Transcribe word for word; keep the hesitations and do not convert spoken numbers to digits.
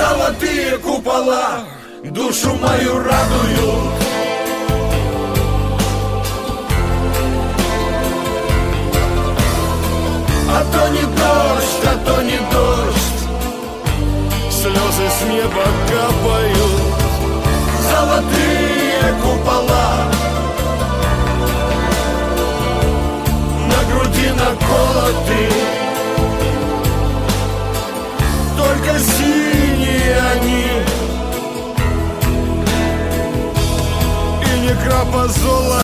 Золотые купола душу мою радуют. А то не дождь, а то не дождь, слезы с неба капают. Золотые купола на груди наколоты, только синие они, и ни крапа золота.